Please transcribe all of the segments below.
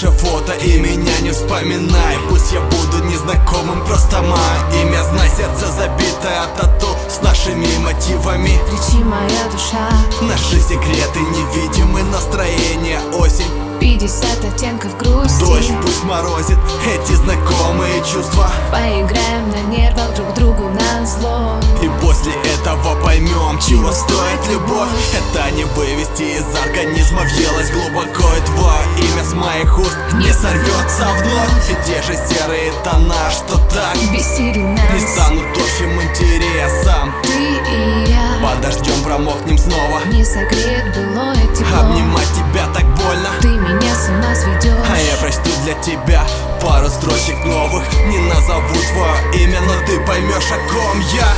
наше фото и меня не вспоминай. Пусть я буду незнакомым, просто мое имя знай. Сердце забитое тату с нашими мотивами. Кричи, моя душа. Наши секреты невидимы, настроение осень. 50 оттенков грусти. Дождь пусть морозит эти знакомые чувства. Поиграем на нервах друг другу назло. И после этого поймем, чего стоит любовь. Это не вывести из организма, въелось глубоко. И твое имя с моих уст не сорвется вновь. И те же серые тона, что так бесили не нас. станут общим интересом. Ты и я Под дождем промокнем снова. не согреет былое тепло. Обнимать тебя так больно. Ты меня с ума сведешь. А я прочту для тебя пару строчек новых. Не назову твое имя, но ты поймешь, о ком я.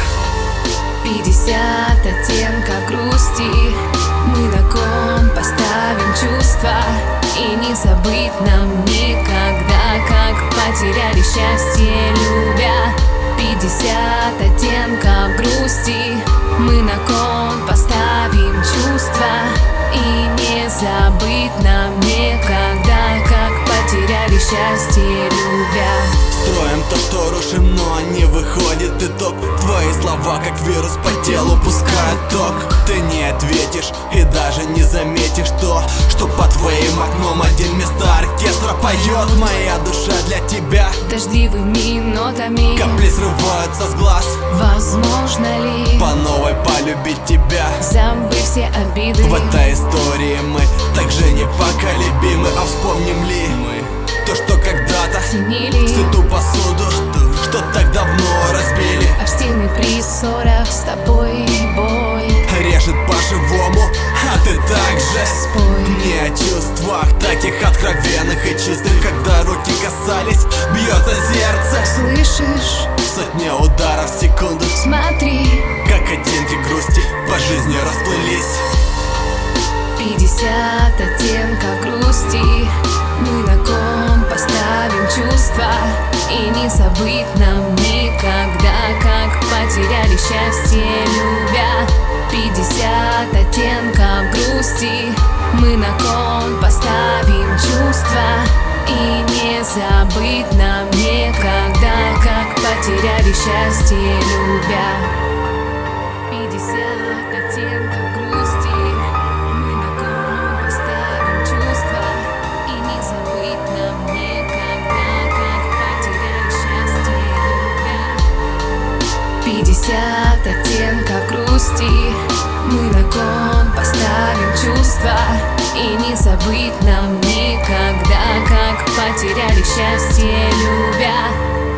50 оттенков грусти. Мы на кон поставим чувства. И не забыть нам никогда, как потеряли счастье, любя. 50 оттенков грусти. Мы на кон поставим чувства. И не забыть нам никогда, как потеряли счастье, любя. Строим то, что рушим, но не выходит итог. Твои слова, как вирус по телу, пускают ток. Ты не ответишь и даже не заметишь то, что по твоим окном один вместо оркестра поет. Моя душа для тебя Дождливыми нотами. капли срываются с глаз. Возможно ли По новой полюбить тебя? забыть все обиды? В этой истории мы так же непоколебимы. А вспомним ли мы то, что когда-то Ценили всю ту посуду, что так давно разбили? об стены при ссорах с тобой боль. Режет по-живому, а ты так же Спой. не о чувствах таких откровенных и чистых. Когда руки касались, бьется сердце. Слышишь? Сотня ударов в секунду. Смотри, Как оттенки грусти по жизни расплылись. 50 оттенков грусти. Мы на кон поставим чувства. И не забыть нам никогда, как потеряли счастье, любя. 50 оттенков грусти. Мы на кон поставим чувства. И не забыть нам никогда, как потеряли счастье, любя. 50 оттенков грусти. Мы на кон поставим чувства. И не забыть нам никогда, как потеряли счастье, любя. 50 оттенков грусти. Мы на кон поставим чувства. И не забыть нам никогда, как потеряли счастье, любя.